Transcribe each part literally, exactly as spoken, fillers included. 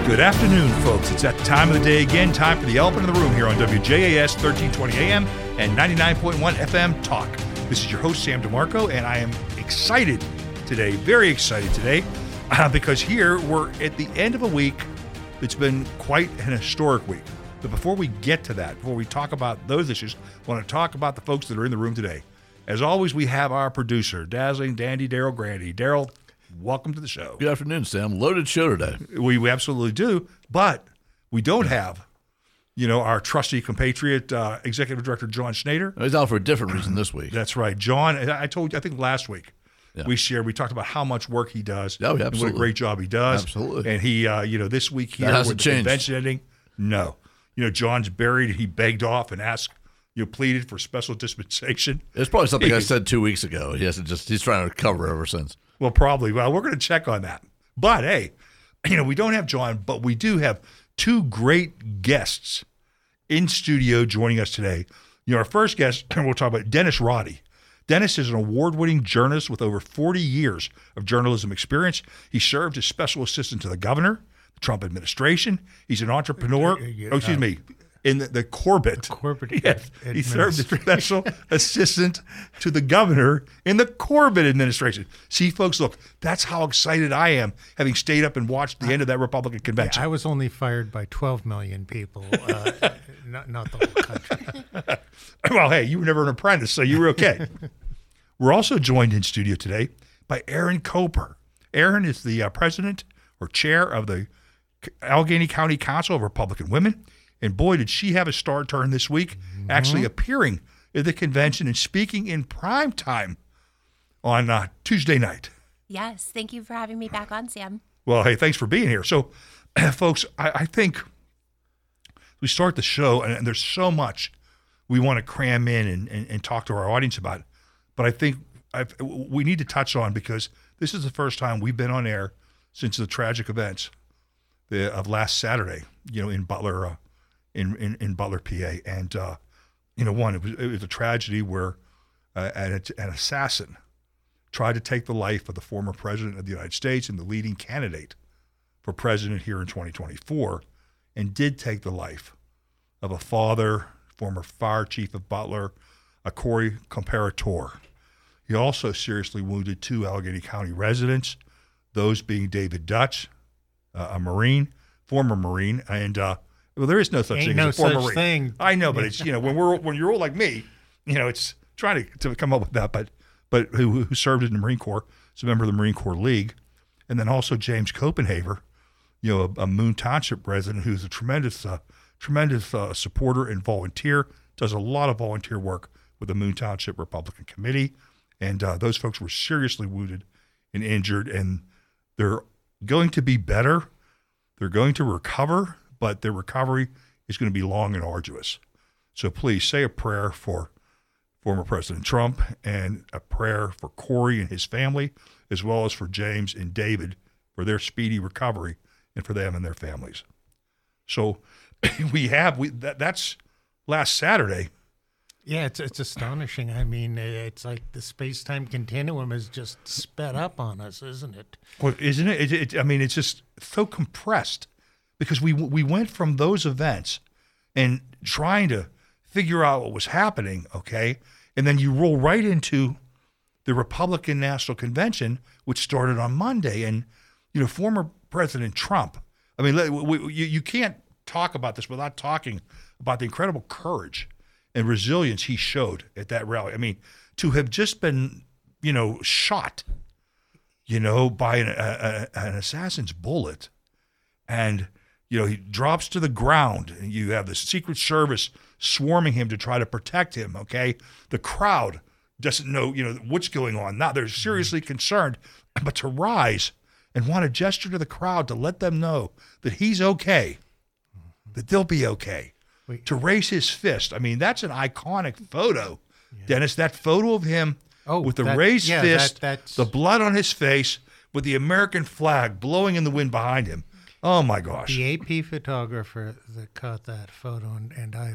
Good afternoon, folks. It's that time of the day again. Time for the elephant in the room here on W J A S thirteen twenty A M and ninety-nine point one F M Talk. This is your host, Sam DeMarco, and I am excited today, very excited today, uh, because here we're at the end of a week that's been quite an historic week. But before we get to that, before we talk about those issues, I want to talk about the folks that are in the room today. As always, we have our producer, dazzling dandy Daryl Grandy. Daryl, welcome to the show. Good afternoon, Sam. Loaded show today. We, we absolutely do, but we don't have, you know, our trusty compatriot, uh, Executive Director John Schneider. He's out for a different reason this week. That's right. John, I told you, I think last week, yeah. we shared, we talked about how much work he does. Oh, yeah, absolutely. And what a great job he does. Absolutely. And he, uh, you know, this week here with the changed. Convention ending, no. You know, John's buried. He begged off and asked, you know, pleaded for special dispensation. It's probably something I said two weeks ago. He hasn't just, he's trying to recover ever since. Well, probably. Well, we're going to check on that. But, hey, you know, we don't have John, but we do have two great guests in studio joining us today. You know, our first guest, we'll talk about Dennis Roddy. Dennis is an award-winning journalist with over forty years of journalism experience. He served as special assistant to the governor, the Trump administration. He's an entrepreneur. Oh, excuse me. In the, the Corbett. The Corbett. Yes. He served as special assistant to the governor in the Corbett administration. See, folks, look, that's how excited I am, having stayed up and watched the I, end of that Republican convention. Yeah, I was only fired by twelve million people, uh, not, not the whole country. Well, hey, you were never an apprentice, so you were okay. We're also joined in studio today by Erin Koper. Erin is the uh, president or chair of the Allegheny County Council of Republican Women. And boy, did she have a star turn this week, mm-hmm. actually appearing at the convention and speaking in prime time on uh, Tuesday night. Yes, thank you for having me back on, Sam. Well, hey, thanks for being here. So, folks, I, I think we start the show, and, and there's so much we want to cram in and, and, and talk to our audience about. But I think I've, we need to touch on, because this is the first time we've been on air since the tragic events the, of last Saturday, you know, in Butler, uh, In, in, in Butler, P A. And, uh, you know, one, it was, it was a tragedy where uh, an, an assassin tried to take the life of the former president of the United States and the leading candidate for president here in twenty twenty-four, and did take the life of a father, former fire chief of Butler, a Corey Comparator. He also seriously wounded two Allegheny County residents, those being David Dutch, uh, a Marine, former Marine, and uh, well, there is no such Ain't thing no as a former such Marine. thing. I know, but it's, you know, when we're when you're old like me, you know, it's trying to, to come up with that. But but who who served in the Marine Corps, is a member of the Marine Corps League, and then also James Copenhaver, you know, a, a Moon Township resident who's a tremendous uh, tremendous uh, supporter and volunteer, does a lot of volunteer work with the Moon Township Republican Committee, and uh, those folks were seriously wounded and injured, and they're going to be better. They're going to recover. But their recovery is going to be long and arduous. So please say a prayer for former President Trump, and a prayer for Corey and his family, as well as for James and David for their speedy recovery, and for them and their families. So we have, we that, that's last Saturday. Yeah, it's it's astonishing. I mean, it's like the space-time continuum is just sped up on us, isn't it? Well, isn't it? It, it? I mean, it's just so compressed. Because we we went from those events and trying to figure out what was happening, okay, and then you roll right into the Republican National Convention, which started on Monday. And, you know, former President Trump, I mean, we, we, you, you can't talk about this without talking about the incredible courage and resilience he showed at that rally. I mean, to have just been, you know, shot, you know, by an, a, a, an assassin's bullet, and you know, he drops to the ground, and you have the Secret Service swarming him to try to protect him, okay? The crowd doesn't know, you know, what's going on. Now they're seriously concerned, but to rise and want to gesture to the crowd to let them know that he's okay, that they'll be okay, Wait. to raise his fist. I mean, that's an iconic photo, yeah. Dennis, that photo of him oh, with the that, raised yeah, fist, that, the blood on his face, with the American flag blowing in the wind behind him. Oh, my gosh. The A P photographer that caught that photo, and, and I,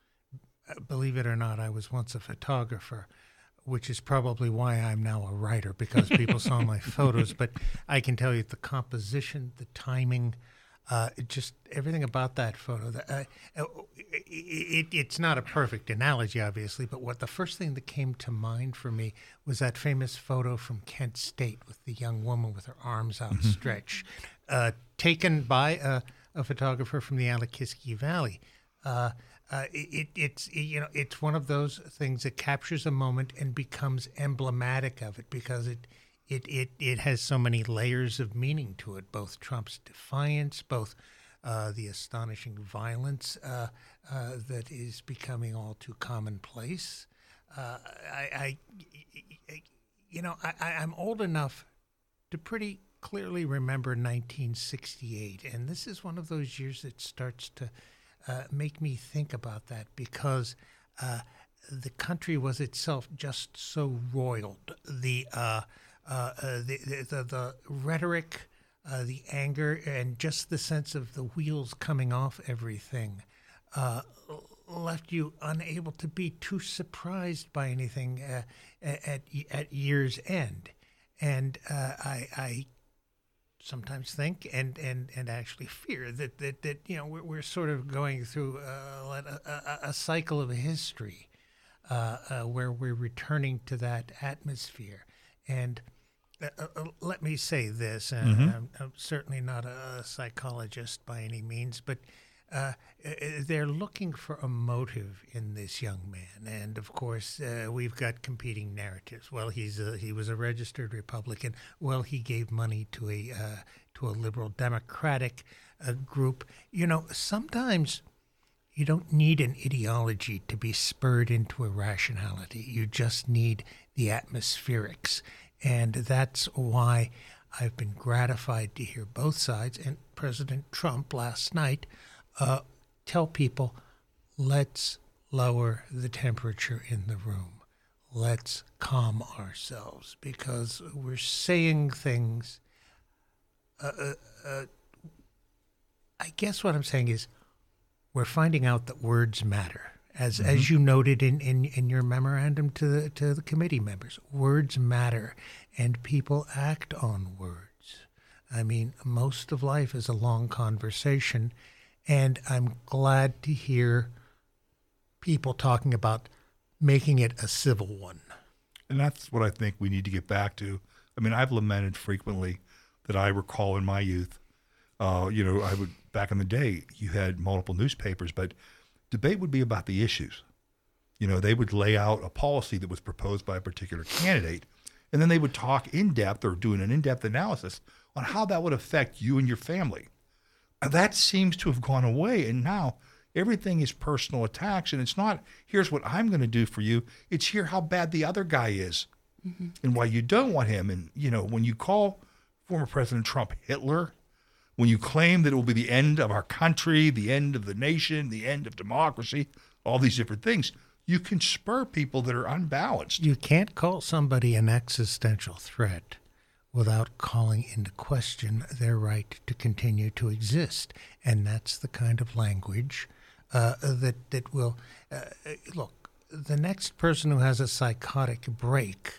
believe it or not, I was once a photographer, which is probably why I'm now a writer, because people saw my photos. But I can tell you the composition, the timing, Uh, it just everything about that photo. That, uh, it, it, it's not a perfect analogy, obviously, but what the first thing that came to mind for me was that famous photo from Kent State with the young woman with her arms outstretched, uh, taken by a, a photographer from the Alakiski Valley. Uh, uh, it, it's it, you know it's one of those things that captures a moment and becomes emblematic of it because it. It, it it has so many layers of meaning to it, both Trump's defiance, both uh, the astonishing violence uh, uh, that is becoming all too commonplace. Uh, I, I, you know, I, I'm old enough to pretty clearly remember nineteen sixty-eight, and this is one of those years that starts to uh, make me think about that because uh, the country was itself just so roiled. The uh, Uh, uh, the, the the rhetoric, uh, the anger, and just the sense of the wheels coming off everything uh, left you unable to be too surprised by anything uh, at at year's end. And uh, I, I sometimes think and, and, and actually fear that, that, that you know we're, we're sort of going through uh, a, a, a cycle of history uh, uh, where we're returning to that atmosphere. And Uh, uh, let me say this, and Mm-hmm. I'm, I'm certainly not a psychologist by any means, but uh, they're looking for a motive in this young man. And, of course, uh, we've got competing narratives. Well, he's a, he was a registered Republican. Well, he gave money to a, uh, to a liberal Democratic uh, group. You know, sometimes you don't need an ideology to be spurred into irrationality. You just need the atmospherics. And that's why I've been gratified to hear both sides. And President Trump last night uh, tell people, let's lower the temperature in the room. Let's calm ourselves because we're saying things. Uh, uh, uh, I guess what I'm saying is we're finding out that words matter. As mm-hmm. as you noted in, in, in your memorandum to the to the committee members, words matter, and people act on words. I mean, most of life is a long conversation, and I'm glad to hear people talking about making it a civil one. And that's what I think we need to get back to. I mean, I've lamented frequently that I recall in my youth, uh, you know, I would back in the day, you had multiple newspapers, but debate would be about the issues. You know, they would lay out a policy that was proposed by a particular candidate, and then they would talk in depth or do an in-depth analysis on how that would affect you and your family. And that seems to have gone away, and now everything is personal attacks, and it's not, here's what I'm going to do for you. It's here how bad the other guy is mm-hmm. and why you don't want him. And, you know, when you call former President Trump Hitler, when you claim that it will be the end of our country, the end of the nation, the end of democracy, all these different things, you can spur people that are unbalanced. You can't call somebody an existential threat without calling into question their right to continue to exist. And that's the kind of language uh, that, that will... Uh, look, the next person who has a psychotic break,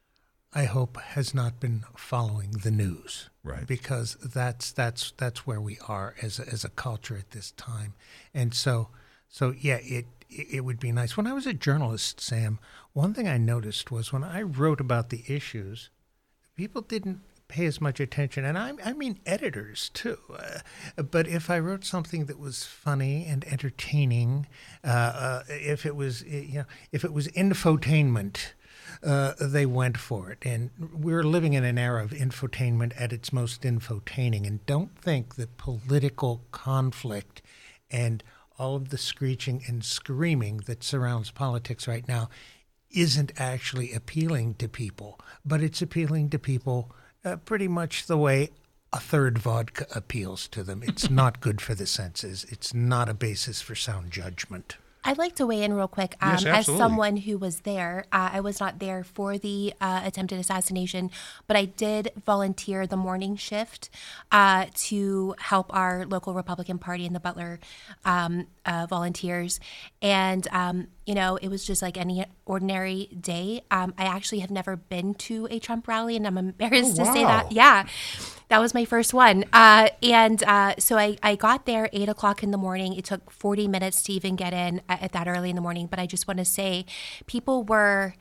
I hope, has not been following the news. Right. Because that's that's that's where we are as a, as a culture at this time. And so, so yeah, it it would be nice. When I was a journalist, Sam, one thing I noticed was when I wrote about the issues, people didn't pay as much attention, and I, I mean editors too. Uh, but if I wrote something that was funny and entertaining, uh, uh, if it was you know if it was infotainment, uh, they went for it. And we're living in an era of infotainment at its most infotaining. And don't think that political conflict and all of the screeching and screaming that surrounds politics right now isn't actually appealing to people, but it's appealing to people uh, pretty much the way a third vodka appeals to them. It's not good for the senses. It's not a basis for sound judgment. I'd like to weigh in real quick. Um, Yes, as absolutely. someone who was there, uh, I was not there for the uh, attempted assassination, but I did volunteer the morning shift uh, to help our local Republican Party and the Butler um, uh, volunteers. And, um, you know, it was just like any ordinary day. Um, I actually have never been to a Trump rally, and I'm embarrassed Oh, to say wow. that. Yeah. That was my first one. Uh, and uh, so I, I got there eight o'clock in the morning. It took forty minutes to even get in at, at that early in the morning. But I just want to say people were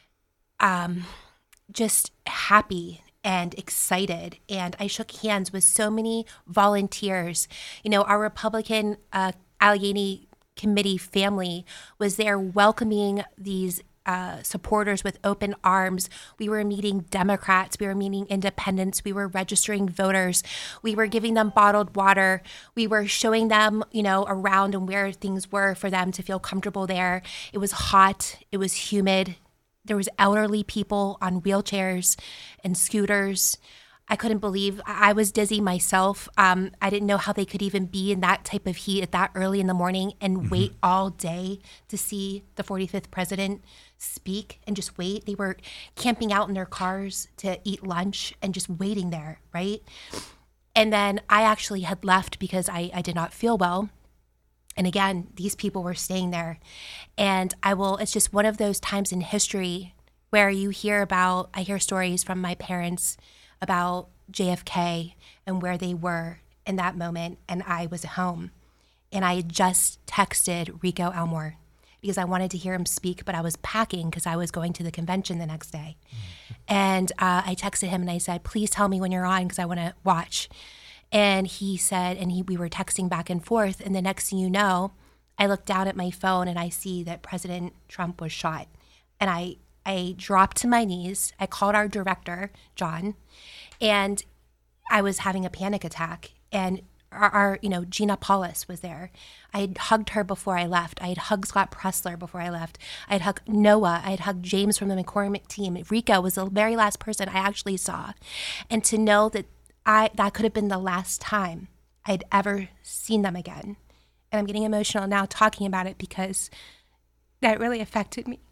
um, just happy and excited. And I shook hands with so many volunteers. You know, our Republican uh, Allegheny Committee family was there welcoming these Uh, supporters with open arms. We were meeting Democrats. We were meeting independents. We were registering voters. We were giving them bottled water. We were showing them, you know, around and where things were for them to feel comfortable there. It was hot. It was humid. There was elderly people on wheelchairs and scooters. I couldn't believe I was dizzy myself. Um, I didn't know how they could even be in that type of heat at that early in the morning and mm-hmm. wait all day to see the forty-fifth president speak and just wait. They were camping out in their cars to eat lunch and just waiting there, right? And then I actually had left because I, I did not feel well. And again, these people were staying there. And I will, it's just one of those times in history where you hear about, I hear stories from my parents about J F K and where they were in that moment. And I was home. And I had just texted Rico Elmore because I wanted to hear him speak, but I was packing because I was going to the convention the next day. Mm-hmm. And uh, I texted him and I said, please tell me when you're on because I want to watch. And he said, and he, we were texting back and forth. And the next thing you know, I look down at my phone and I see that President Trump was shot. And I, I dropped to my knees. I called our director, John, and I was having a panic attack. And our, our, you know, Gina Paulus was there. I had hugged her before I left. I had hugged Scott Pressler before I left. I had hugged Noah. I had hugged James from the McCormick team. Rico was the very last person I actually saw. And to know that I that could have been the last time I'd ever seen them again. And I'm getting emotional now talking about it because that really affected me.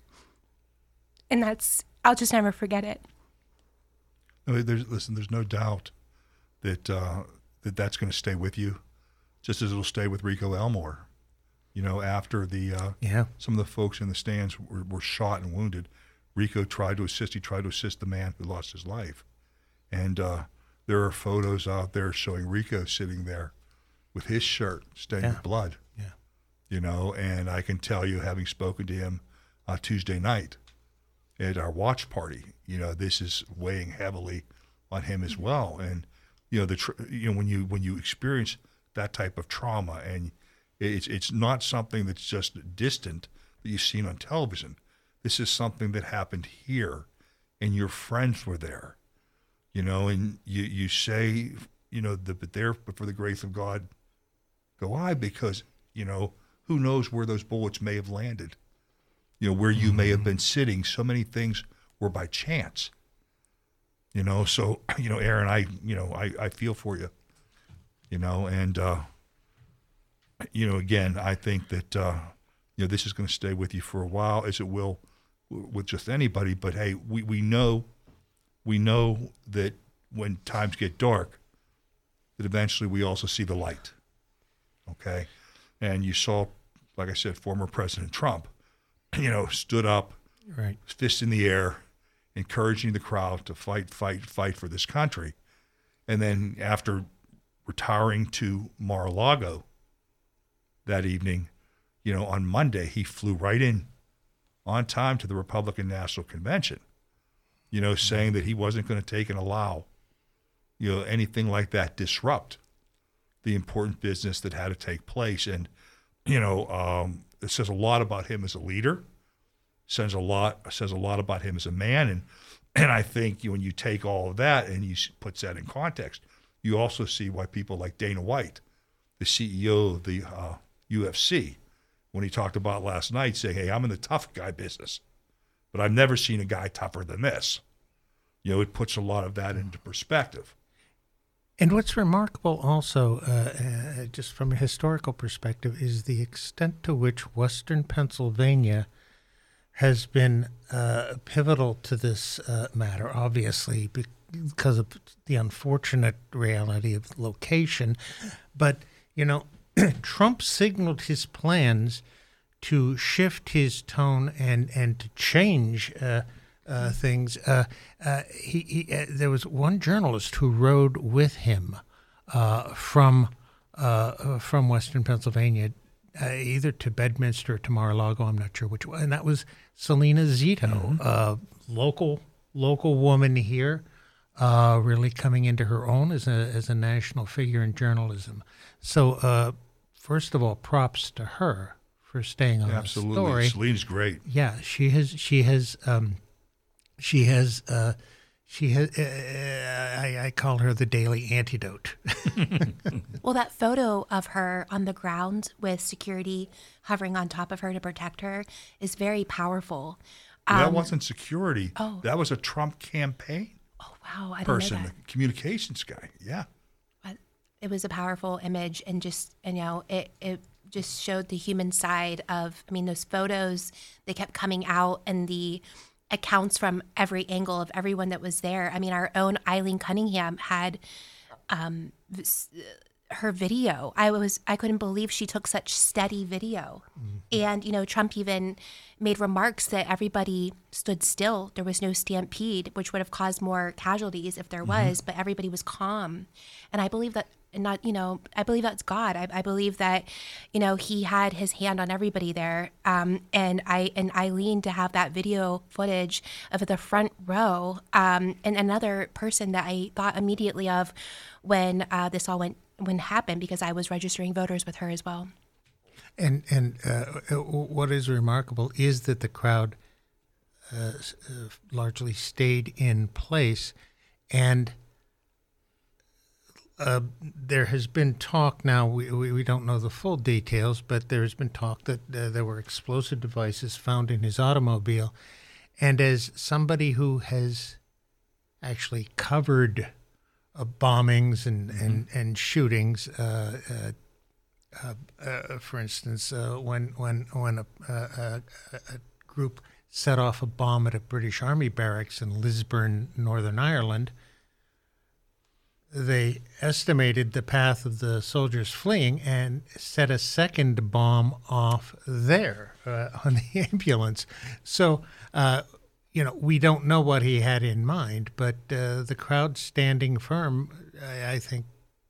And that's, I'll just never forget it. No, there's, listen, there's no doubt that uh, that that's going to stay with you, just as it'll stay with Rico Elmore. You know, after the uh, yeah. some of the folks in the stands were, were shot and wounded, Rico tried to assist. He tried to assist the man who lost his life. And uh, there are photos out there showing Rico sitting there with his shirt stained yeah. with blood. Yeah. You know, and I can tell you, having spoken to him uh, Tuesday night at our watch party, you know, this is weighing heavily on him as well. And you know, the tr- you know when you when you experience that type of trauma, and it's it's not something that's just distant that you've seen on television. This is something that happened here, and your friends were there. You know, and you you say, you know, the, but there, but for the grace of God, go I, because you know who knows where those bullets may have landed. You know, where you may have been sitting. So many things were by chance. You know, so, you know, Aaron, I, you know, I, I feel for you, you know, and, uh, you know, again, I think that, uh, you know, this is going to stay with you for a while, as it will w- with just anybody. But, hey, we, we know, we know that when times get dark, that eventually we also see the light, okay? And you saw, like I said, former President Trump, you know, stood up, right, fist in the air, encouraging the crowd to fight, fight, fight for this country. And then after retiring to Mar-a-Lago that evening, you know, on Monday, he flew right in on time to the Republican National Convention, you know, saying that he wasn't going to take and allow, you know, anything like that disrupt the important business that had to take place. And, you know, um, it says a lot about him as a leader. Says a lot. Says a lot about him as a man, and and I think you, when you take all of that and you puts that in context, you also see why people like Dana White, the C E O of the uh, U F C, when he talked about last night, saying, "Hey, I'm in the tough guy business, but I've never seen a guy tougher than this." You know, it puts a lot of that into perspective. And what's remarkable also, uh, uh, just from a historical perspective, is the extent to which Western Pennsylvania has been uh, pivotal to this uh, matter, obviously, because of the unfortunate reality of location. But, you know, Trump signaled his plans to shift his tone and, and to change uh, uh, things. Uh, uh, he, he uh, there was one journalist who rode with him uh, from uh, from Western Pennsylvania, uh, either to Bedminster or to Mar-a-Lago. I'm not sure which one. And that was Selena Zito, mm-hmm. uh, local local woman here, uh, really coming into her own as a as a national figure in journalism. So, uh, first of all, props to her for staying on Absolutely. the story. Celine's great. Yeah, she has. She has. Um, she has. Uh, she has. Uh, I, I call her the daily antidote. Well, that photo of her on the ground with security hovering on top of her to protect her is very powerful. Um, that wasn't security. Oh. That was a Trump campaign oh wow, I didn't person, know that. a communications guy. Yeah. It was a powerful image, and just, you know, it, it just showed the human side of, I mean, those photos, they kept coming out, and the accounts from every angle of everyone that was there. I mean, our own Eileen Cunningham had um, this, her video. I was, I couldn't believe she took such steady video. Mm-hmm. And, you know, Trump even made remarks that everybody stood still. There was no stampede, which would have caused more casualties if there was, mm-hmm. but everybody was calm. And I believe that, and not, you know, I believe that's God. I, I believe that, you know, he had his hand on everybody there. Um, and I and Eileen to have that video footage of the front row, um, and another person that I thought immediately of when uh, this all went when happened, because I was registering voters with her as well. And and uh, what is remarkable is that the crowd uh, largely stayed in place, and Uh, there has been talk now, we, we, we don't know the full details, but there has been talk that uh, there were explosive devices found in his automobile. And as somebody who has actually covered uh, bombings and, mm-hmm. and, and shootings, uh, uh, uh, uh, for instance, uh, when, when, when a, a, a group set off a bomb at a British Army barracks in Lisburn, Northern Ireland, they estimated the path of the soldiers fleeing and set a second bomb off there uh, on the ambulance. So, uh, you know, we don't know what he had in mind, but uh, the crowd standing firm, I, I think,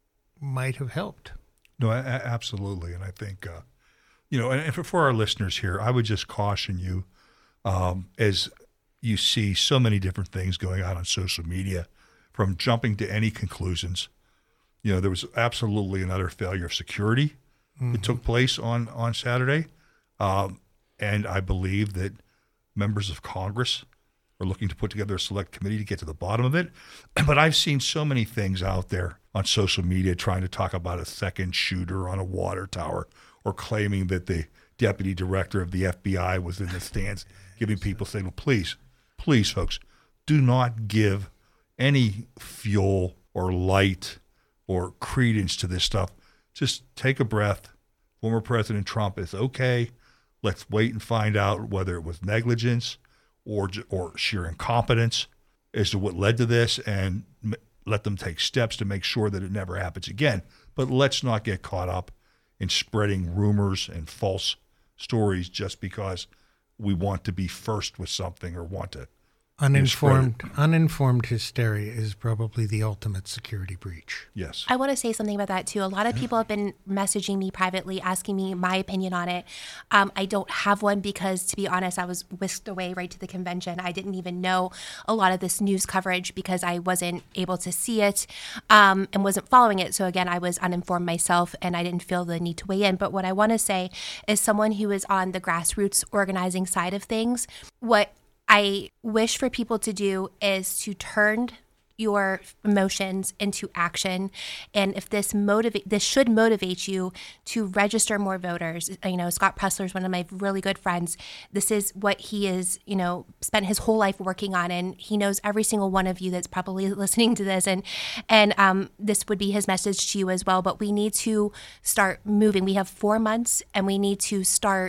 might have helped. No, a- absolutely. And I think, uh, you know, and for, for our listeners here, I would just caution you, um, as you see so many different things going on on social media, from jumping to any conclusions. You know, there was absolutely another failure of security mm-hmm. that took place on, on Saturday. Um, and I believe that members of Congress are looking to put together a select committee to get to the bottom of it. But I've seen so many things out there on social media trying to talk about a second shooter on a water tower, or claiming that the deputy director of the F B I was in the stands giving people saying, well, please, please, folks, do not give any fuel or light or credence to this stuff. Just take a breath. Former President Trump is okay. Let's wait and find out whether it was negligence or or sheer incompetence as to what led to this, and m- let them take steps to make sure that it never happens again. But let's not get caught up in spreading rumors and false stories just because we want to be first with something or want to. Uninformed, uninformed hysteria is probably the ultimate security breach. Yes. I want to say something about that too. A lot of people have been messaging me privately, asking me my opinion on it. Um, I don't have one because, to be honest, I was whisked away right to the convention. I didn't even know a lot of this news coverage because I wasn't able to see it um, and wasn't following it. So again, I was uninformed myself, and I didn't feel the need to weigh in. But what I want to say is, someone who is on the grassroots organizing side of things, what I wish for people to do is to turn your emotions into action. And if this motivate, this should motivate you to register more voters. You know, Scott Pressler is one of my really good friends. This is what he is, you know, spent his whole life working on, and he knows every single one of you that's probably listening to this. And and um, this would be his message to you as well. But we need to start moving. We have four months, and we need to start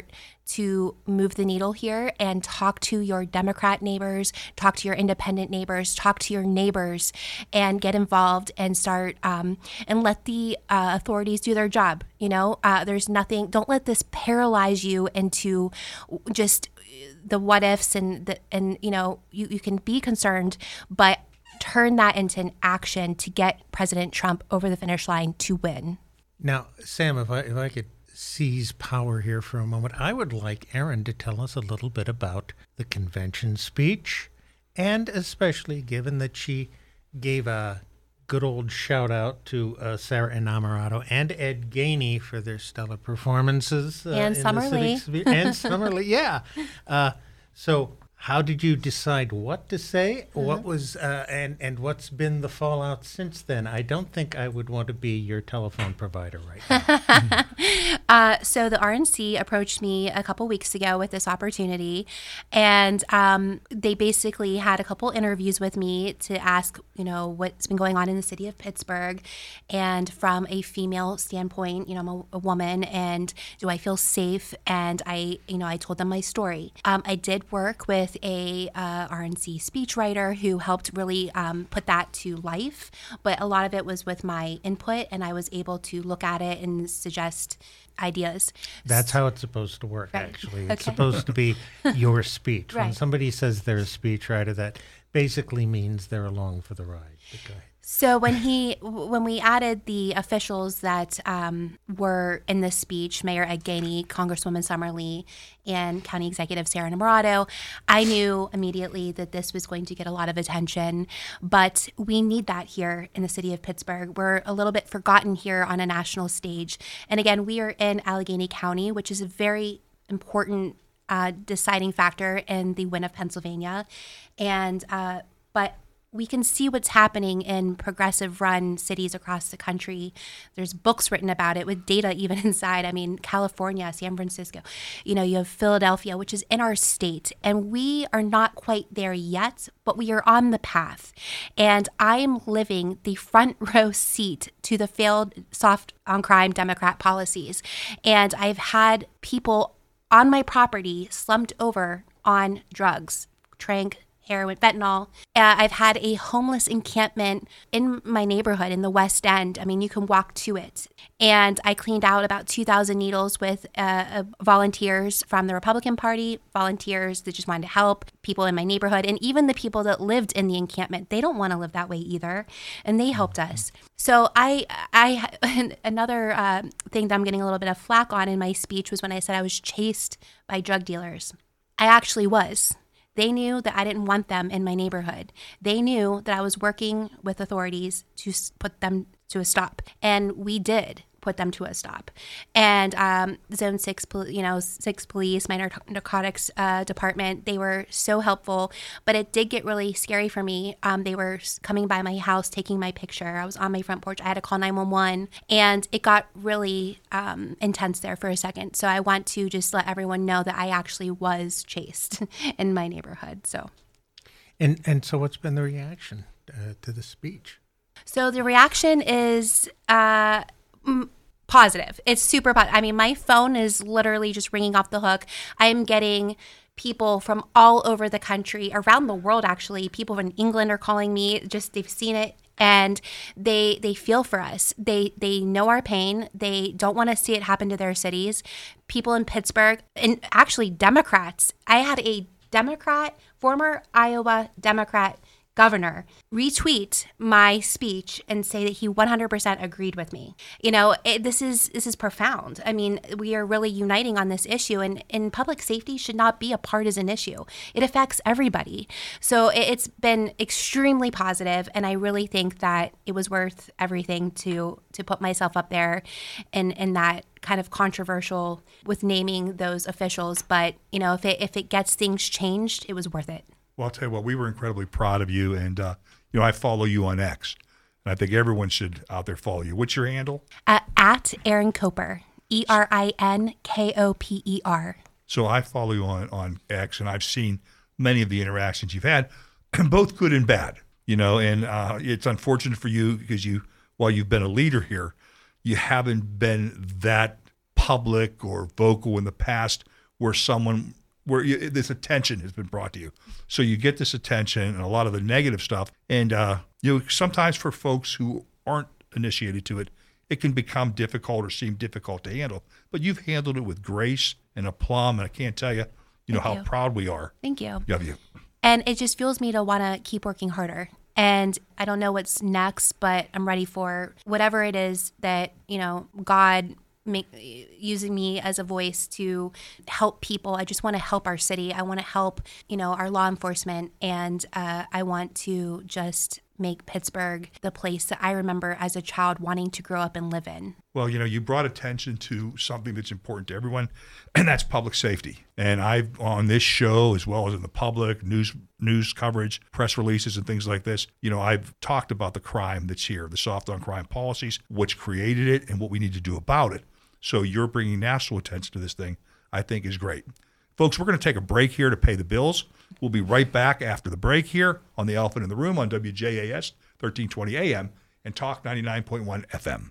to move the needle here and talk to your Democrat neighbors, talk to your independent neighbors, talk to your neighbors, and get involved and start um, and let the uh, authorities do their job. You know, uh, there's nothing. Don't let this paralyze you into just the what ifs and the, and you know you, you can be concerned, but turn that into an action to get President Trump over the finish line to win. Now, Sam, if I if I could seize power here for a moment, I would like Erin to tell us a little bit about the convention speech, and especially given that she gave a good old shout out to uh, Sarah Innamorato and Ed Gainey for their stellar performances. Uh, and in Summer the Lee. civic spe- and Summer Lee, yeah. Uh, so how did you decide what to say? Mm-hmm. What was uh, and and what's been the fallout since then? I don't think I would want to be your telephone provider right now. uh, so the R N C approached me a couple weeks ago with this opportunity, and um, they basically had a couple interviews with me to ask, you know, what's been going on in the city of Pittsburgh, and from a female standpoint, you know, I'm a, a woman, and do I feel safe? And I, you know, I told them my story. Um, I did work with a uh, R N C speechwriter who helped really um, put that to life, but a lot of it was with my input, and I was able to look at it and suggest ideas. That's how it's supposed to work, Right. actually. It's Okay. supposed to be your speech. When Right. somebody says they're a speechwriter, that basically means they're along for the ride. But go ahead. So when he, when we added the officials that um, were in this speech, Mayor Ed Gainey, Congresswoman Summer Lee, and County Executive Sarah Innamorato, I knew immediately that this was going to get a lot of attention. But we need that here in the city of Pittsburgh. We're a little bit forgotten here on a national stage. And again, we are in Allegheny County, which is a very important uh, deciding factor in the win of Pennsylvania. And uh, but we can see what's happening in progressive run cities across the country. There's books written about it with data even inside. I mean, California, San Francisco, you know, you have Philadelphia, which is in our state. And we are not quite there yet, but we are on the path. And I am living the front row seat to the failed soft on crime Democrat policies. And I've had people on my property slumped over on drugs, trank, heroin, fentanyl. Uh, I've had a homeless encampment in my neighborhood in the West End. I mean, you can walk to it. And I cleaned out about two thousand needles with uh, uh, volunteers from the Republican Party, volunteers that just wanted to help people in my neighborhood, and even the people that lived in the encampment. They don't want to live that way either, and they helped us. So I, I another uh, thing that I'm getting a little bit of flack on in my speech was when I said I was chased by drug dealers. I actually was. They knew that I didn't want them in my neighborhood. They knew that I was working with authorities to put them to a stop. And we did put them to a stop. And um, Zone six, you know, six Police, my narcotics uh, department, they were so helpful. But it did get really scary for me. Um, they were coming by my house, taking my picture. I was on my front porch. I had to call nine one one. And it got really um, intense there for a second. So I want to just let everyone know that I actually was chased in my neighborhood. So, And and so what's been the reaction uh, to the speech? So the reaction is uh, m- positive. It's super positive. I mean, my phone is literally just ringing off the hook. I am getting people from all over the country, around the world, actually. People from England are calling me. Just they've seen it. And they they feel for us. They they know our pain. They don't want to see it happen to their cities. People in Pittsburgh, and actually Democrats. I had a Democrat, former Iowa Democrat governor, retweet my speech and say that he one hundred percent agreed with me. You know, it, this is this is profound. I mean, we are really uniting on this issue, and, and public safety should not be a partisan issue. It affects everybody. So it, it's been extremely positive, and I really think that it was worth everything to to put myself up there in, in that kind of controversial with naming those officials. But, you know, if it if it gets things changed, it was worth it. Well, I'll tell you what, we were incredibly proud of you. And, uh, you know, I follow you on X. And I think everyone should out there follow you. What's your handle? Uh, at Erin Koper, E R I N K O P E R. So I follow you on, on X, and I've seen many of the interactions you've had, both good and bad, you know, and uh, it's unfortunate for you because you, while you've been a leader here, you haven't been that public or vocal in the past where someone where you, this attention has been brought to you. So you get this attention and a lot of the negative stuff. And uh, you know, sometimes for folks who aren't initiated to it, it can become difficult or seem difficult to handle. But you've handled it with grace and aplomb, and I can't tell you, you know, Thank how you. proud we are Thank you. of you. And it just fuels me to want to keep working harder. And I don't know what's next, but I'm ready for whatever it is that, you know, God make using me as a voice to help people. I just want to help our city. I want to help, you know, our law enforcement. And uh, I want to just make Pittsburgh the place that I remember as a child wanting to grow up and live in. Well, you know, you brought attention to something that's important to everyone, and that's public safety. And I've, on this show, as well as in the public, news news coverage, press releases and things like this, you know, I've talked about the crime that's here, the soft on crime policies, what's created it, and what we need to do about it. So you're bringing national attention to this thing, I think is great. Folks, we're going to take a break here to pay the bills. We'll be right back after the break here on The Elephant in the Room on W J A S thirteen twenty A M and Talk ninety-nine point one F M.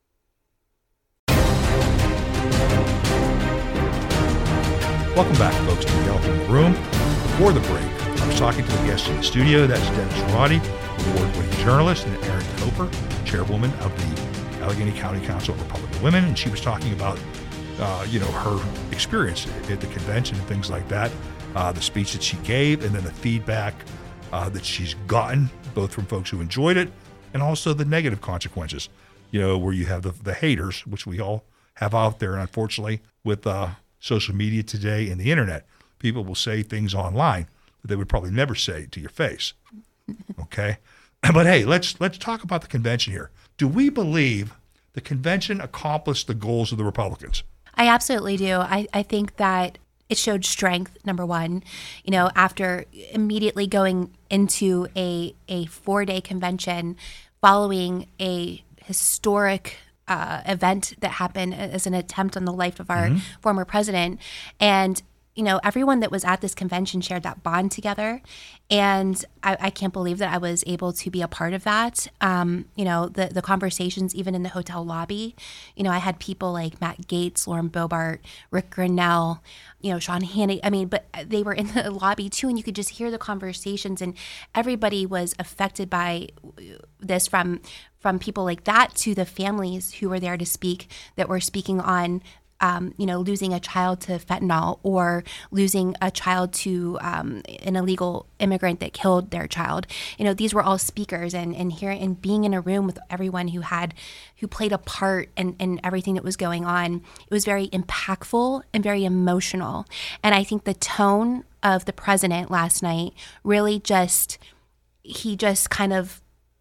Welcome back, folks, to The Elephant in the Room. Before the break, I was talking to a guest in the studio. That's Dennis Roddy, award-winning journalist, and Erin Toper, chairwoman of the Allegheny County Council of Republican Women, and she was talking about Uh, you know, her experience at the convention and things like that, uh, the speech that she gave, and then the feedback uh, that she's gotten, both from folks who enjoyed it and also the negative consequences, you know, where you have the, the haters, which we all have out there. And unfortunately, with uh, social media today and the internet, people will say things online that they would probably never say to your face. Okay? But hey, let's let's talk about the convention here. Do we believe the convention accomplished the goals of the Republicans? I absolutely do. I, I think that it showed strength, number one. You know, after immediately going into a a four-day convention following a historic uh, event that happened as an attempt on the life of our mm-hmm. former president. And, you know, everyone that was at this convention shared that bond together. And I, I can't believe that I was able to be a part of that. Um, you know, the, the conversations, even in the hotel lobby, you know, I had people like Matt Gaetz, Lauren Boebert, Rick Grinnell, you know, Sean Hannity. I mean, but they were in the lobby too, and you could just hear the conversations, and everybody was affected by this, from from people like that to the families who were there to speak, that were speaking on Um, you know, losing a child to fentanyl, or losing a child to um, an illegal immigrant that killed their child. You know, these were all speakers, and and here and being in a room with everyone who had, who played a part in, in everything that was going on. It was very impactful and very emotional. And I think the tone of the president last night really just, he just kind of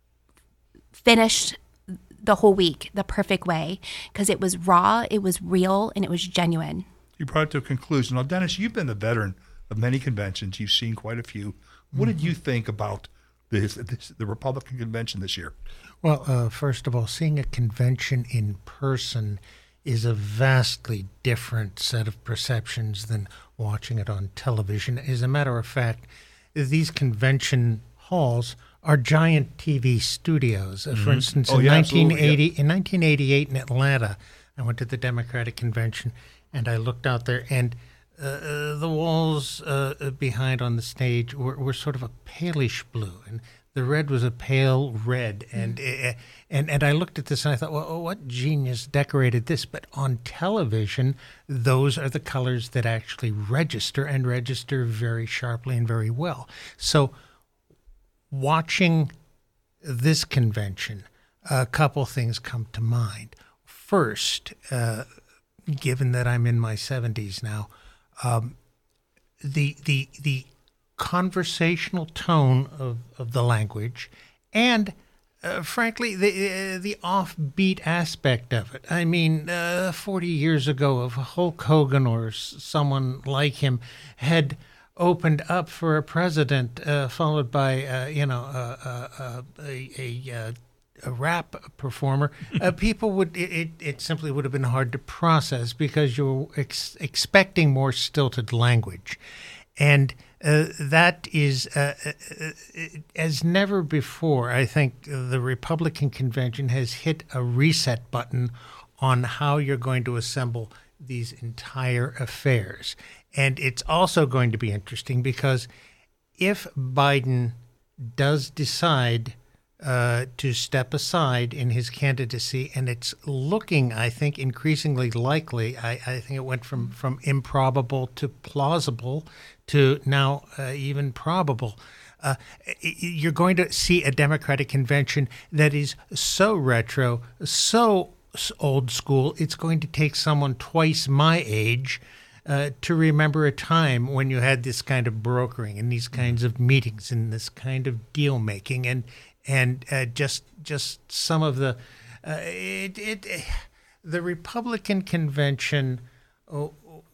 finished the whole week the perfect way, because it was raw, it was real, and it was genuine. You brought it to a conclusion. Now, Dennis, you've been the veteran of many conventions. You've seen quite a few. What mm-hmm. did you think about this, this, the Republican convention this year? Well, uh, first of all, seeing a convention in person is a vastly different set of perceptions than watching it on television. As a matter of fact, these convention halls are giant T V studios. Mm-hmm. For instance, oh, in, yeah, nineteen eighty, yeah. in nineteen eighty-eight in Atlanta, I went to the Democratic Convention, and I looked out there, and uh, the walls uh, behind on the stage were, were sort of a palish blue, and the red was a pale red. And mm-hmm. uh, and and I looked at this, and I thought, well, what genius decorated this? But on television, those are the colors that actually register, and register very sharply and very well. So watching this convention, a couple things come to mind. First, uh, given that I'm in my seventies now, um, the the the conversational tone of, of the language, and uh, frankly, the uh, the offbeat aspect of it. I mean, uh, forty years ago, if Hulk Hogan or s- someone like him had opened up for a president, uh, followed by uh, you know uh, uh, a a, a, a rap performer, uh, people would it, it, it simply would have been hard to process, because you're ex- expecting more stilted language, and uh, that is uh, uh, as never before. I think the Republican convention has hit a reset button on how you're going to assemble these entire affairs. And it's also going to be interesting because if Biden does decide uh, to step aside in his candidacy, and it's looking, I think, increasingly likely, I, I think it went from, from improbable to plausible to now uh, even probable. Uh, you're going to see a Democratic convention that is so retro, so old school, it's going to take someone twice my age uh, to remember a time when you had this kind of brokering and these kinds of meetings and this kind of deal making and and uh, just just some of the uh, it, it the Republican convention oh,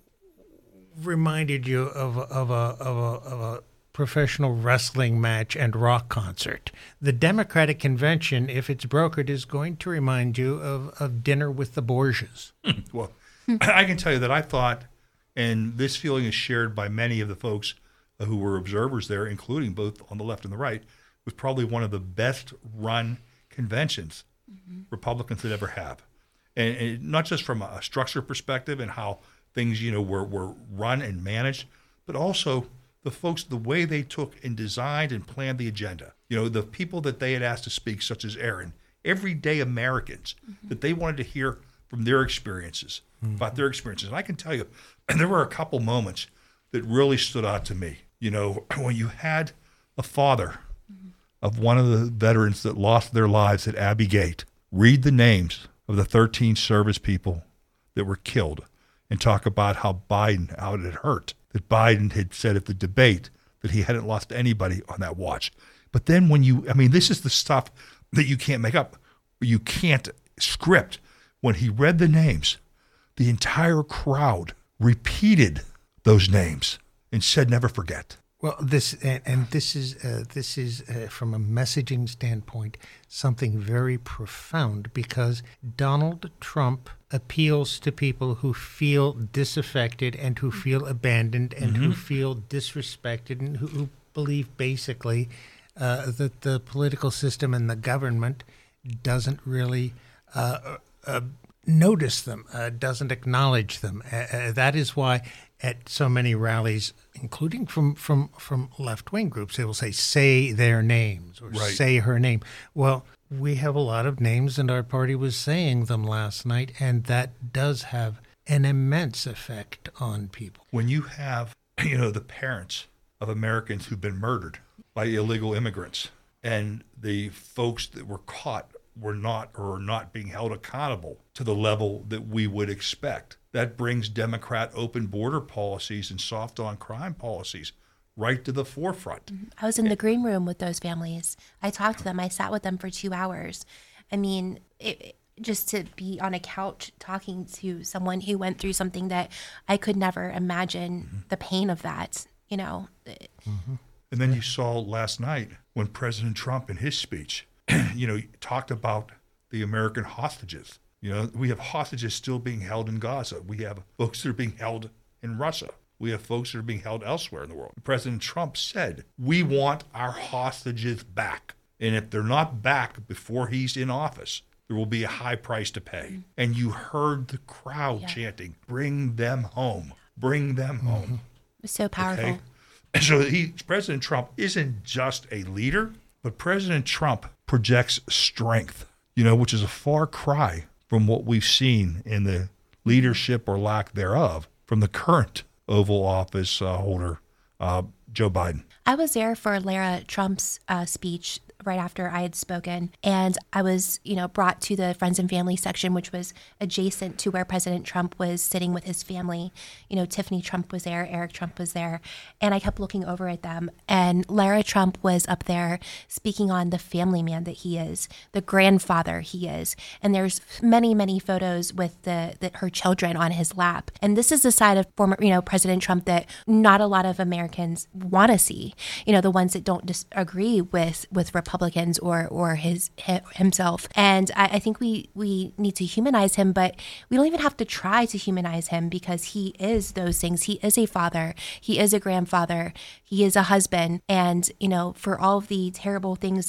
reminded you of a, of a of a of a professional wrestling match and rock concert. The Democratic convention, if it's brokered, is going to remind you of, of dinner with the Borgias. Well, I can tell you that I thought, and this feeling is shared by many of the folks who were observers there, including both on the left and the right, was probably one of the best run conventions mm-hmm. Republicans had ever have. And, and not just from a structure perspective and how things, you know, were, were run and managed, but also the folks, the way they took and designed and planned the agenda. You know, the people that they had asked to speak, such as Aaron, everyday Americans mm-hmm. that they wanted to hear from their experiences, mm-hmm. about their experiences. And I can tell you, and there were a couple moments that really stood out to me. You know, when you had a father mm-hmm. of one of the veterans that lost their lives at Abbey Gate read the names of the thirteen service people that were killed and talk about how Biden, how it had hurt, that Biden had said at the debate that he hadn't lost anybody on that watch. But then when you, I mean, this is the stuff that you can't make up, you can't script. When he read the names, the entire crowd repeated those names and said, never forget. Well, this and, and this is uh, this is uh, from a messaging standpoint something very profound because Donald Trump appeals to people who feel disaffected and who feel abandoned and mm-hmm. who feel disrespected and who, who believe basically uh, that the political system and the government doesn't really uh, uh, notice them, uh, doesn't acknowledge them. Uh, uh, that is why at so many rallies, including from, from, from left-wing groups, they will say, say their names or right. say her name. Well, we have a lot of names, and our party was saying them last night, and that does have an immense effect on people. When you have, you know, the parents of Americans who've been murdered by illegal immigrants, and the folks that were caught were not or are not being held accountable to the level that we would expect, that brings Democrat open border policies and soft on crime policies right to the forefront. I was in the green room with those families. I talked to them. I sat with them for two hours. I mean, it, just to be on a couch talking to someone who went through something that I could never imagine mm-hmm. the pain of that, you know. Mm-hmm. And then you saw last night when President Trump in his speech, you know, talked about the American hostages. You know, we have hostages still being held in Gaza. We have folks that are being held in Russia. We have folks that are being held elsewhere in the world. President Trump said, we want our hostages back. And if they're not back before he's in office, there will be a high price to pay. Mm-hmm. And you heard the crowd yeah. chanting, bring them home, bring them mm-hmm. home. It was so powerful. Okay? So he, President Trump isn't just a leader, but President Trump projects strength, you know, which is a far cry from what we've seen in the leadership or lack thereof from the current Oval Office uh, holder, uh, Joe Biden. I was there for Lara Trump's uh, speech right after I had spoken, and I was, you know, brought to the friends and family section, which was adjacent to where President Trump was sitting with his family. You know, Tiffany Trump was there, Eric Trump was there, and I kept looking over at them, and Lara Trump was up there speaking on the family man that he is, the grandfather he is, and there's many, many photos with the, the her children on his lap, and this is the side of former, you know, President Trump that not a lot of Americans want to see. You know, the ones that don't disagree with with Republicans or or his himself. And I, I think we we need to humanize him, but we don't even have to try to humanize him because he is those things. He is a father. He is a grandfather. He is a husband. And, you know, for all of the terrible things that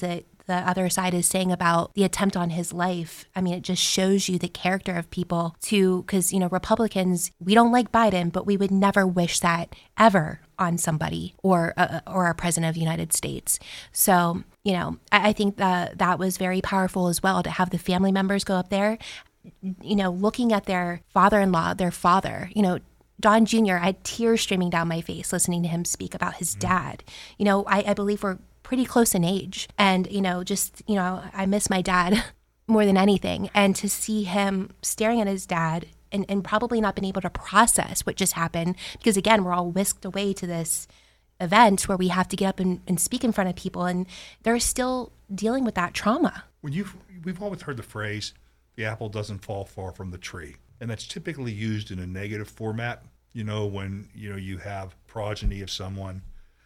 the other side is saying about the attempt on his life, I mean, it just shows you the character of people to, because, you know, Republicans, we don't like Biden, but we would never wish that ever on somebody or uh, or a president of the United States. So, you know, I, I think that that was very powerful as well, to have the family members go up there, you know, looking at their father-in-law, their father, you know, Don Junior, I had tears streaming down my face listening to him speak about his dad. You know, I, I believe we're pretty close in age. And, you know, just, you know, I miss my dad more than anything. And to see him staring at his dad and, and probably not been able to process what just happened, because again, we're all whisked away to this event where we have to get up and, and speak in front of people, and they're still dealing with that trauma. When you've, we've always heard the phrase, the apple doesn't fall far from the tree. And that's typically used in a negative format, you know, when, you know, you have progeny of someone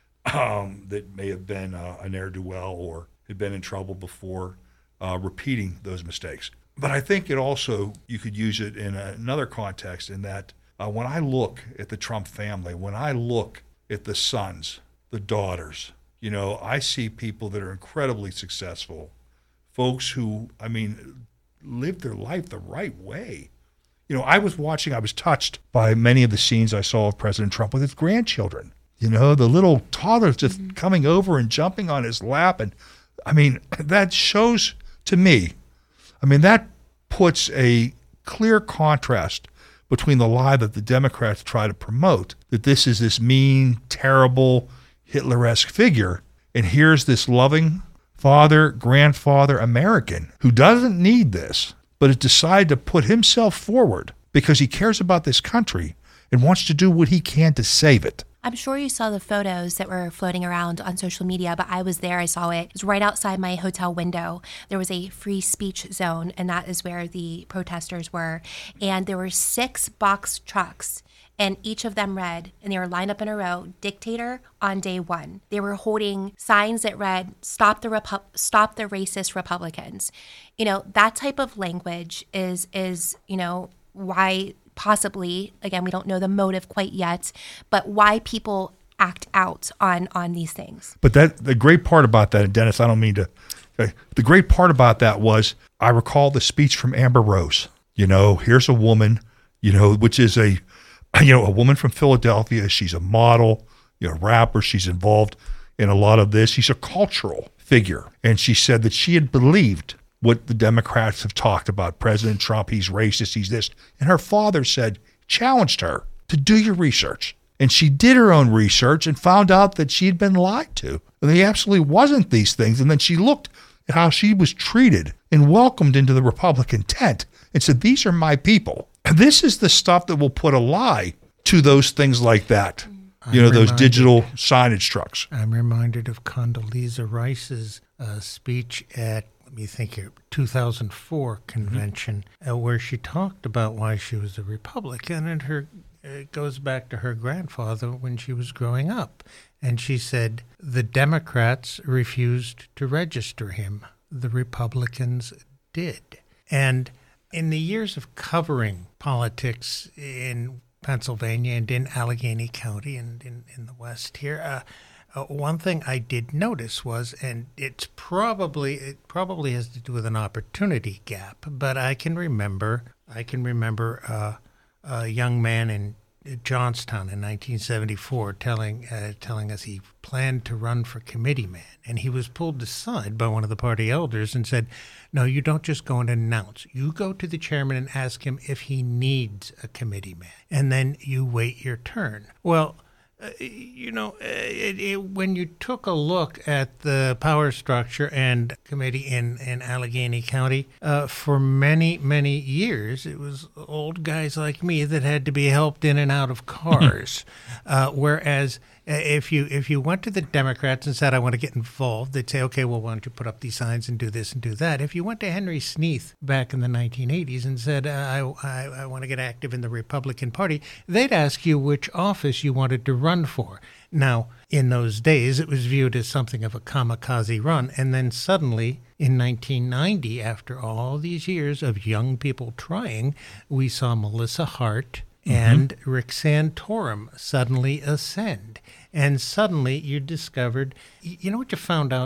um, that may have been uh, a ne'er-do-well or had been in trouble before, uh, repeating those mistakes. But I think it also, you could use it in another context, in that uh, when I look at the Trump family, when I look at the sons, the daughters, you know, I see people that are incredibly successful, folks who, I mean, live their life the right way. You know, I was watching, I was touched by many of the scenes I saw of President Trump with his grandchildren. You know, the little toddlers just mm-hmm. coming over and jumping on his lap. And I mean, that shows to me, I mean, that puts a clear contrast between the lie that the Democrats try to promote, that this is this mean, terrible, Hitler-esque figure. And here's this loving father, grandfather American who doesn't need this, but has decided to put himself forward because he cares about this country and wants to do what he can to save it. I'm sure you saw the photos that were floating around on social media, but I was there. I saw it. It was right outside my hotel window. There was a free speech zone, and that is where the protesters were. And there were six box trucks, and each of them read, and they were lined up in a row, dictator on day one. They were holding signs that read, stop the Repu- stop the racist Republicans. You know, that type of language is, is you know, why possibly, again, we don't know the motive quite yet, but why people act out on, on these things. But that the great part about that, and Dennis, I don't mean to, okay, the great part about that was, I recall the speech from Amber Rose. You know, here's a woman, you know, which is a, you know, a woman from Philadelphia. She's a model, you know, rapper. She's involved in a lot of this. She's a cultural figure. And she said that she had believed what the Democrats have talked about. President Trump, he's racist, he's this. And her father said, challenged her to do your research. And she did her own research and found out that she had been lied to. And they absolutely wasn't these things. And then she looked at how she was treated and welcomed into the Republican tent and said, these are my people. And this is the stuff that will put a lie to those things like that. You know, those digital signage trucks. I'm reminded of Condoleezza Rice's uh, speech at, let me think here, two thousand four convention, mm-hmm. uh, where she talked about why she was a Republican, and her it goes back to her grandfather when she was growing up. And she said, the Democrats refused to register him. The Republicans did. And in the years of covering politics in Pennsylvania and in Allegheny County and in, in the West here, uh, uh, one thing I did notice was, and it's probably it probably has to do with an opportunity gap, but I can remember I can remember uh, a young man in Johnstown in nineteen seventy-four telling uh, telling us he planned to run for committeeman, and he was pulled aside by one of the party elders and said, no, you don't just go and announce. You go to the chairman and ask him if he needs a committeeman, and then you wait your turn. Well, uh, you know, it, it, when you took a look at the power structure and committee in, in Allegheny County, uh, for many, many years, it was old guys like me that had to be helped in and out of cars. uh, whereas if you if you went to the Democrats and said, I want to get involved, they'd say, okay, well, why don't you put up these signs and do this and do that? If you went to Henry Sneath back in the nineteen eighties and said, I, I, I want to get active in the Republican Party, they'd ask you which office you wanted to run for. Now, in those days, it was viewed as something of a kamikaze run. And then suddenly, in nineteen ninety, after all these years of young people trying, we saw Melissa Hart and mm-hmm. Rick Santorum suddenly ascend. And suddenly you discovered, you know what you found out?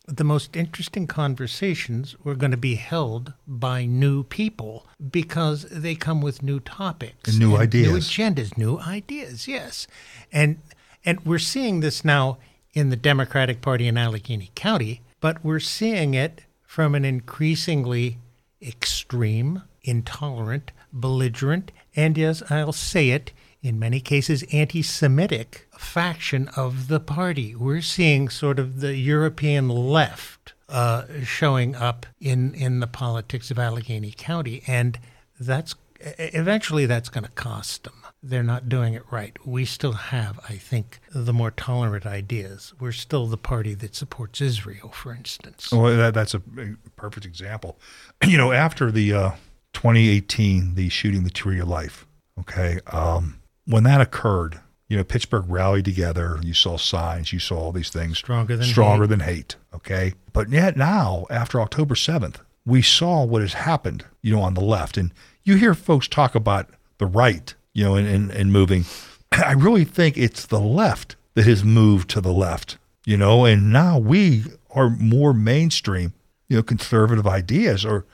the most interesting conversations were going to be held by new people because they come with new topics. And new ideas. New agendas, new ideas, yes. And and we're seeing this now in the Democratic Party in Allegheny County, but we're seeing it from an increasingly extreme, intolerant, belligerent, and yes, I'll say it, in many cases, anti-Semitic faction of the party. We're seeing sort of the European left uh, showing up in, in the politics of Allegheny County, and that's eventually that's going to cost them. They're not doing it right. We still have, I think, the more tolerant ideas. We're still the party that supports Israel, for instance. Well, that, that's a perfect example. You know, after the uh, twenty eighteen, the shooting the Tree of Life, okay, um, when that occurred, you know, Pittsburgh rallied together. You saw signs. You saw all these things. Stronger than Stronger hate. than hate, okay? But yet now, after October seventh, we saw what has happened, you know, on the left. And you hear folks talk about the right, you know, and, and, and moving. I really think it's the left that has moved to the left, you know, and now we are more mainstream, you know, conservative ideas, or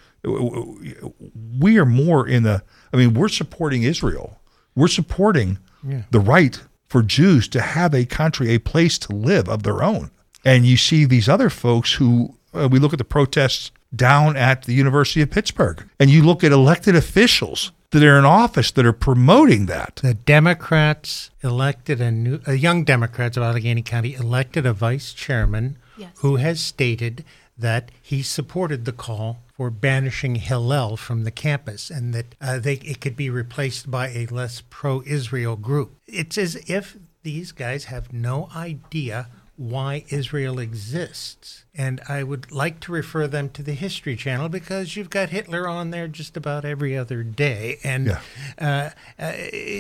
we are more in the, I mean, we're supporting Israel. We're supporting yeah. the right for Jews to have a country, a place to live of their own. And you see these other folks who, uh, we look at the protests down at the University of Pittsburgh, and you look at elected officials that are in office that are promoting that. The Democrats elected a new, a young Democrats of Allegheny County elected a vice chairman yes. who has stated that he supported the call for banishing Hillel from the campus, and that uh, they it could be replaced by a less pro-Israel group. It's as if these guys have no idea why Israel exists. And I would like to refer them to the History Channel because you've got Hitler on there just about every other day. And yeah. uh, uh,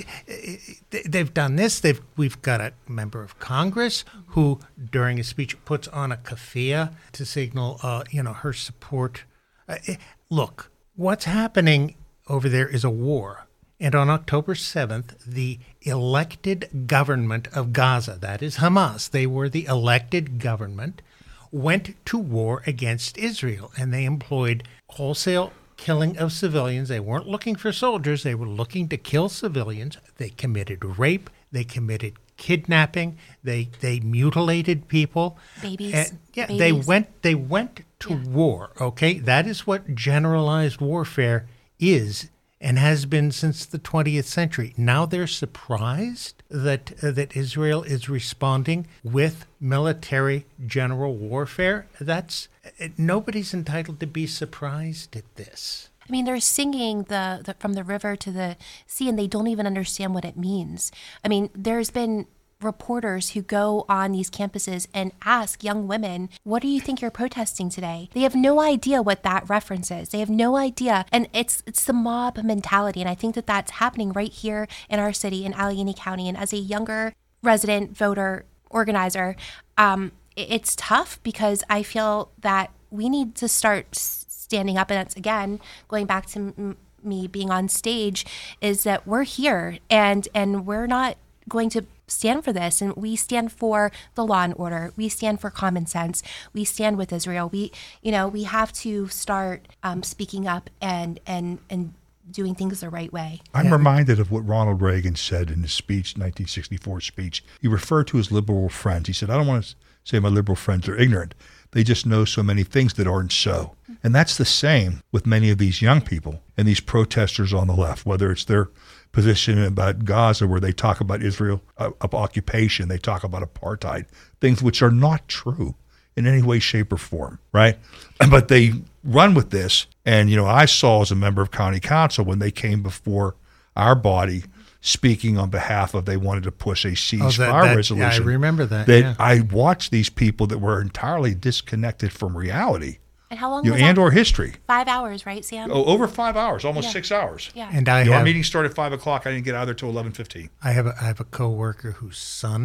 they've done this. They've We've got a member of Congress who, during a speech, puts on a keffiyeh to signal, uh, you know, her support. Uh, look, what's happening over there is a war. And on October seventh, the elected government of Gaza, that is Hamas, they were the elected government, went to war against Israel. And they employed wholesale killing of civilians. They weren't looking for soldiers. They were looking to kill civilians. They committed rape. They committed kidnapping. They they mutilated people. Babies. And, yeah, Babies. they went they went to yeah. war, okay? That is what generalized warfare is and has been since the twentieth century. Now they're surprised that uh, that Israel is responding with military general warfare. That's uh, nobody's entitled to be surprised at this. I mean, they're singing the, the from the river to the sea, and they don't even understand what it means. I mean, there's been reporters who go on these campuses and ask young women, what do you think you're protesting today? They have no idea what that reference is. They have no idea. And it's it's the mob mentality. And I think that that's happening right here in our city, in Allegheny County. And as a younger resident voter organizer, um, it's tough because I feel that we need to start standing up. And that's, again, going back to m- me being on stage, is that we're here and and we're not going to stand for this, and we stand for the law and order. We stand for common sense. We stand with Israel. We, you know, we have to start um, speaking up and and and doing things the right way. I'm Yeah. reminded of what Ronald Reagan said in his speech, nineteen sixty-four speech. He referred to his liberal friends. He said, "I don't want to say my liberal friends are ignorant. They just know so many things that aren't so." And that's the same with many of these young people and these protesters on the left, whether it's their position about Gaza, where they talk about Israel uh, of occupation, they talk about apartheid, things which are not true in any way, shape, or form, right? But they run with this. And, you know, I saw as a member of county council when they came before our body speaking on behalf of, they wanted to push a ceasefire Oh, that- that- resolution. yeah, I remember that, That yeah. I watched these people that were entirely disconnected from reality, And how long you know, was and that? or history. Five hours, right, Sam? Oh, over five hours, almost Yeah. six hours. Yeah. And I You know, our have meeting started at five o'clock. I didn't get out there till eleven fifteen. I have a, I have a coworker whose son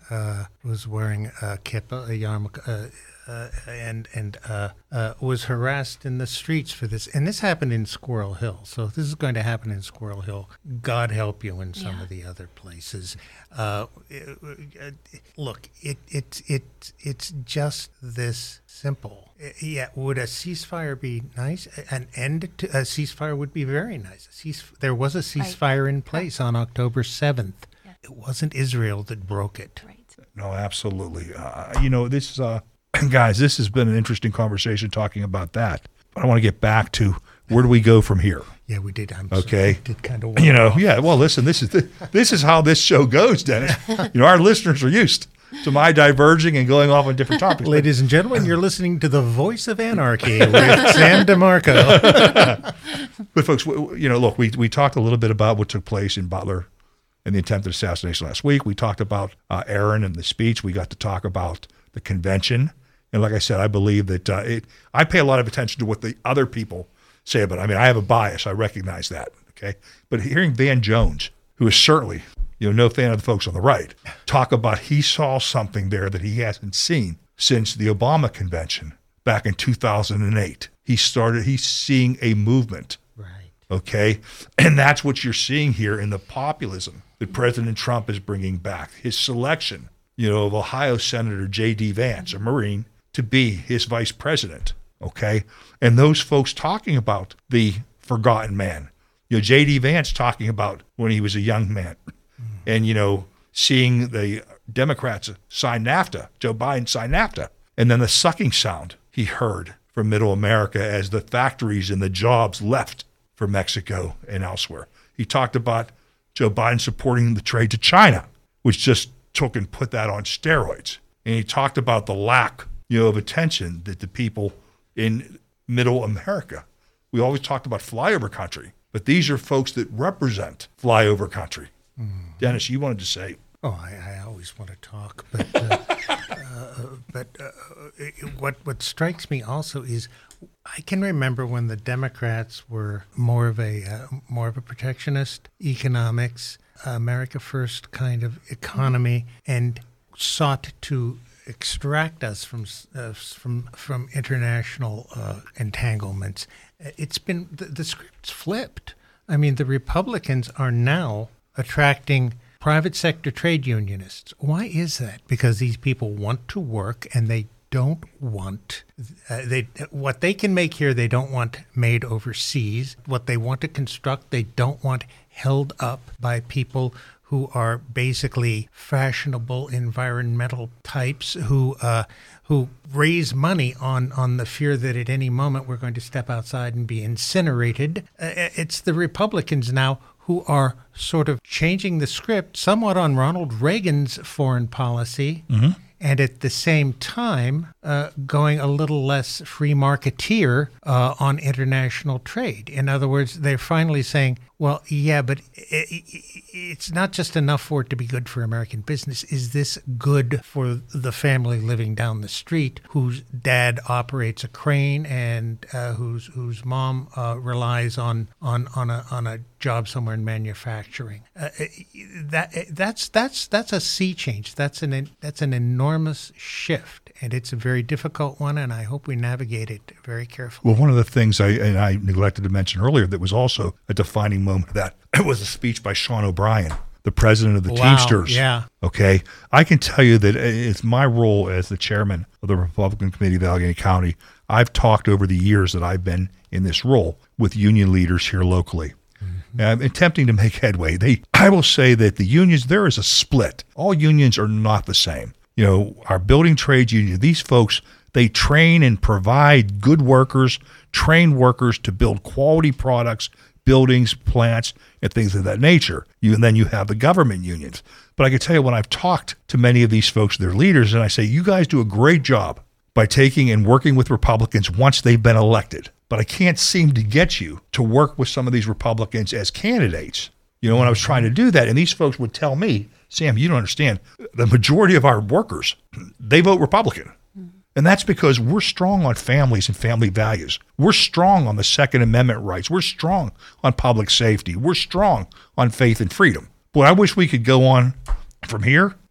uh, was wearing a kippah, a yarmulke, uh, uh, and and uh, uh, was harassed in the streets for this. And this happened in Squirrel Hill. So if this is going to happen in Squirrel Hill, God help you in some Yeah. of the other places. Uh, look, it it it it's just this simple. Yeah, would a ceasefire be nice? An end to a ceasefire would be very nice. A cease, there was a ceasefire in place on October seventh. Yeah. It wasn't Israel that broke it. Right. No, absolutely. Uh, you know, this, uh, guys, this has been an interesting conversation talking about that. But I want to get back to where do we go from here? Yeah, we did. I'm Okay. sorry, we did kind of. You know, yeah. Well, listen, this is the, this is how this show goes, Dennis. You know, our listeners are used to my diverging and going off on different topics. Ladies and gentlemen, you're listening to the Voice of Anarchy with Sam DeMarco. But folks, w- you know, look, we we talked a little bit about what took place in Butler and the attempted assassination last week. We talked about uh, Aaron and the speech. We got to talk about the convention. And like I said, I believe that uh, it, I pay a lot of attention to what the other people say about it. I mean, I have a bias. I recognize that. Okay. But hearing Van Jones, who is certainly, you know, no fan of the folks on the right, talk about he saw something there that he hasn't seen since the Obama convention back in two thousand eight. He started, he's seeing a movement. Right. Okay. And that's what you're seeing here in the populism that President Trump is bringing back. His selection, you know, of Ohio Senator J D Vance, a Marine, to be his vice president. Okay. And those folks talking about the forgotten man, you know, J D Vance talking about when he was a young man and, you know, seeing the Democrats sign NAFTA, Joe Biden sign NAFTA, and then the sucking sound he heard from middle America as the factories and the jobs left for Mexico and elsewhere. He talked about Joe Biden supporting the trade to China, which just took and put that on steroids. And he talked about the lack, you know, of attention that the people in middle America, we always talked about flyover country, but these are folks that represent flyover country. Mm. Dennis, you wanted to say. Oh, I, I always want to talk, but uh, uh, but uh, it, what what strikes me also is I can remember when the Democrats were more of a uh, more of a protectionist economics, America First kind of economy, and sought to extract us from uh, from from international uh, entanglements. It's been the, the script's flipped. I mean, the Republicans are now attracting private sector trade unionists. Why is that? Because these people want to work and they don't want uh, they what they can make here they don't want made overseas. What they want to construct they don't want held up by people who are basically fashionable environmental types who uh, who raise money on, on the fear that at any moment we're going to step outside and be incinerated. Uh, it's the Republicans now who are sort of changing the script somewhat on Ronald Reagan's foreign policy, mm-hmm. and at the same time uh, going a little less free marketeer uh, on international trade. In other words, they're finally saying, well, yeah, but it, it's not just enough for it to be good for American business. Is this good for the family living down the street whose dad operates a crane and uh, whose whose mom uh, relies on on on a on a job somewhere in manufacturing? Uh, that that's that's that's a sea change. That's an that's an enormous shift, and it's a very difficult one. And I hope we navigate it very carefully. Well, one of the things I and I neglected to mention earlier that was also a defining moment of that it was a speech by Sean O'Brien, the president of the Wow, Teamsters. yeah. Okay. I can tell you that it's my role as the chairman of the Republican Committee of Allegheny County. I've talked over the years that I've been in this role with union leaders here locally. Mm-hmm. I'm attempting to make headway. They, I will say that the unions, there is a split. All unions are not the same. You know, our building trades union, these folks, they train and provide good workers, train workers to build quality products, buildings, plants, and things of that nature. You, and then you have the government unions. But I can tell you when I've talked to many of these folks, their leaders, and I say, you guys do a great job by taking and working with Republicans once they've been elected. But I can't seem to get you to work with some of these Republicans as candidates. You know, when I was trying to do that, and these folks would tell me, Sam, you don't understand, the majority of our workers, they vote Republican. And that's because we're strong on families and family values. We're strong on the Second Amendment rights. We're strong on public safety. We're strong on faith and freedom. Boy, I wish we could go on from here,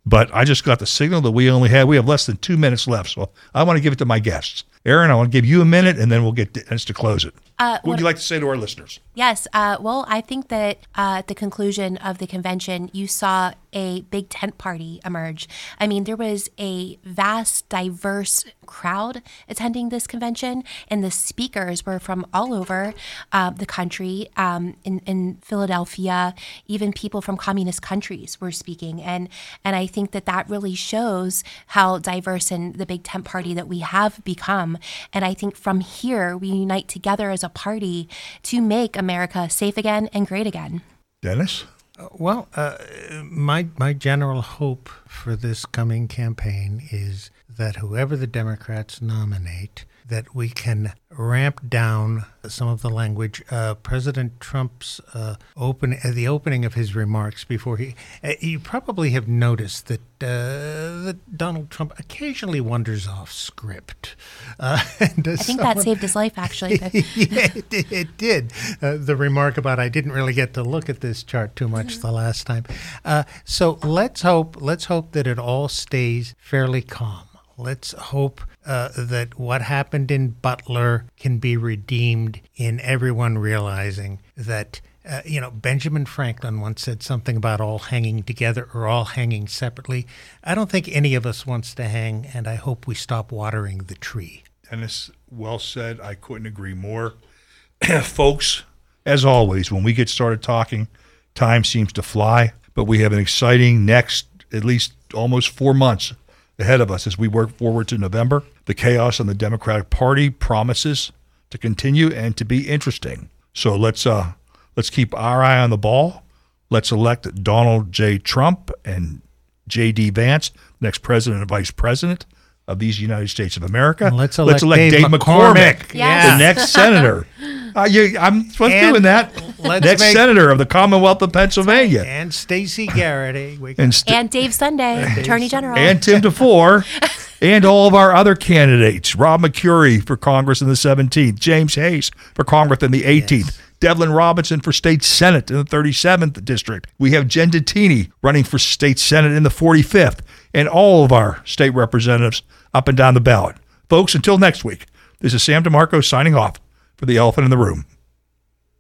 But I just got the signal that we only have, we have less than two minutes left. So I want to give it to my guests. Aaron, I want to give you a minute, and then we'll get Dennis to close it. Uh, what would you like to say to our listeners? Yes. Uh, well, I think that uh, at the conclusion of the convention, you saw a big tent party emerge. I mean, there was a vast, diverse crowd attending this convention, and the speakers were from all over uh, the country. Um, in, in Philadelphia, even people from communist countries were speaking, and and I think that that really shows how diverse in the big tent party that we have become. And I think from here we unite together as a party to make America safe again and great again. Dennis? Well, uh, my my general hope for this coming campaign is that whoever the Democrats nominate, that we can ramp down some of the language. Uh, President Trump's uh, open uh, the opening of his remarks before he, uh, you probably have noticed that uh, that Donald Trump occasionally wanders off script. Uh, and, uh, I think someone, that saved his life, actually. yeah, it, did- it did. Uh, the remark about I didn't really get to look at this chart too much the last time. Uh, so let's hope let's hope that it all stays fairly calm. Let's hope uh, that what happened in Butler can be redeemed in everyone realizing that, uh, you know, Benjamin Franklin once said something about all hanging together or all hanging separately. I don't think any of us wants to hang, and I hope we stop watering the tree. Dennis, well said. I couldn't agree more. Folks, as always, when we get started talking, time seems to fly, but we have an exciting next at least almost four months ahead of us as we work forward to November. The chaos in the Democratic Party promises to continue and to be interesting. So let's uh, let's keep our eye on the ball. Let's elect Donald J. Trump and J D. Vance, next president and vice president of these United States of America. And let's elect Dave McCormick. Yes. the next senator. Uh, you, I'm what's And doing that. let's Next make- senator of the Commonwealth of Pennsylvania. And Stacey Garrity. We And, st- And Dave Sunday, Attorney General. and Tim DeFore, and all of our other candidates. Rob McCurry for Congress in the seventeenth, James Hayes for Congress in the eighteenth, Yes. Devlin Robinson for State Senate in the thirty-seventh District. We have Jen Dettini running for State Senate in the forty-fifth, and all of our state representatives up and down the ballot. Folks, until next week, this is Sam DeMarco signing off for the Elephant in the Room.